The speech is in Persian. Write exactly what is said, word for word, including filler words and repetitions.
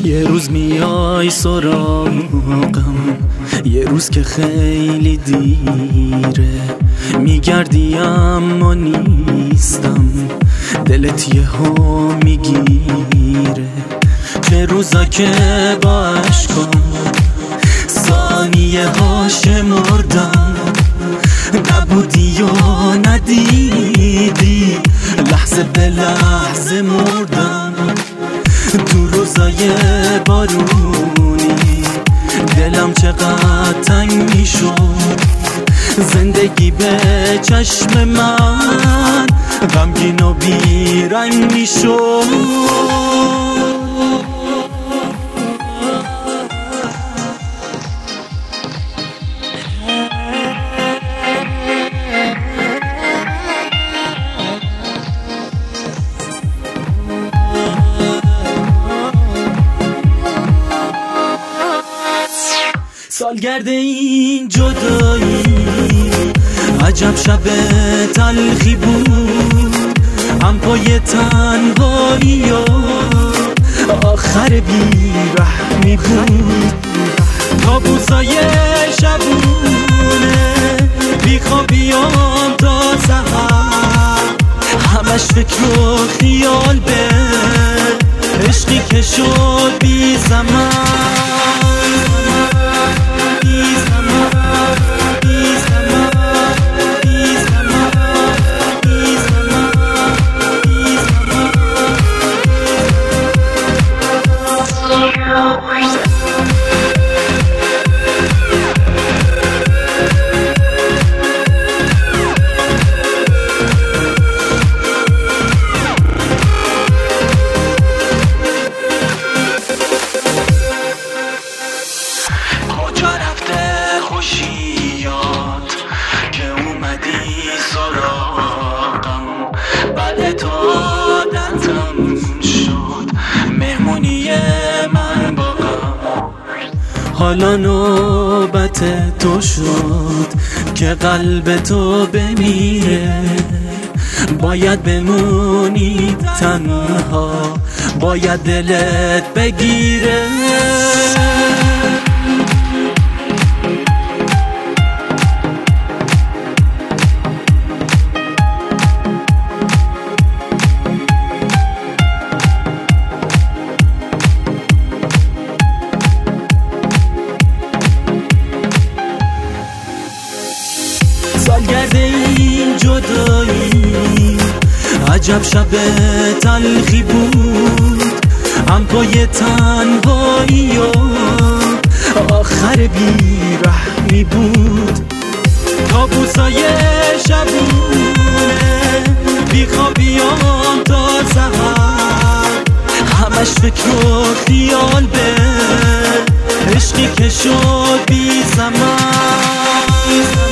یه روز میای سراغم، یه روز که خیلی دیره، میگردی اما نیستم، دلت یهو میگیره. چه روزا که با عشقم ثانیه ها شمردم، نبودی و ندیدی، لحظه به لحظه مردم. تو روزای بارونی دلم چقدر تنگ میشد، زندگی به چشم من غمگین و بیرنگ میشد. سالگرد این جدایی عجب شب تلخی بود، هم پای تنهایی و آخر بیرحمی بود. کابوسای شبونه بیخوابیام تا سحر، همش فکر و خیال به عشقی که شد بی زمان. کجا رفته خوشیات که اومدی سراغم، بعد تو عادتم شد مهمونی من با غم. حالا نوبت تو شد که قلب تو بمیره، باید بمونی تنها، باید دلت بگیره. سالگرد این جدایی عجب شب تلخی بود، هم پای تنهایی و آخر بیرحمی بود. کابوسای شبونه بیخوابیام تا سحر، همش فکر و خیال به عشقی که شد بی زمان.